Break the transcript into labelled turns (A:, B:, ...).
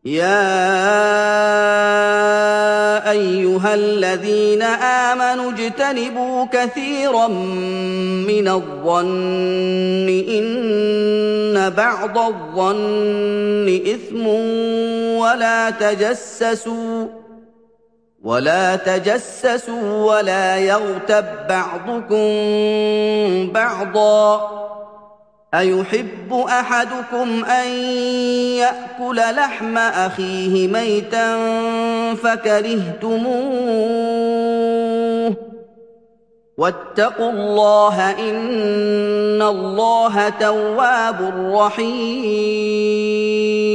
A: يَا أَيُّهَا الَّذِينَ آمَنُوا اجْتَنِبُوا كَثِيرًا مِّنَ الظَّنِّ إِنَّ بَعْضَ الظَّنِّ إِثْمٌ وَلَا تَجَسَّسُوا وَلَا يَغْتَب بَّعْضُكُم بَعْضًا ۚ أَيُحِبُّ أَحَدُكُمْ أَن يَأْكُلَ لَحْمَ أَخِيهِ مَيْتًا فَكَرِهْتُمُوهُ ۚ وَاتَّقُوا اللَّهَ ۖ إِنَّ اللَّهَ تَوَّابٌ رَّحِيمٌ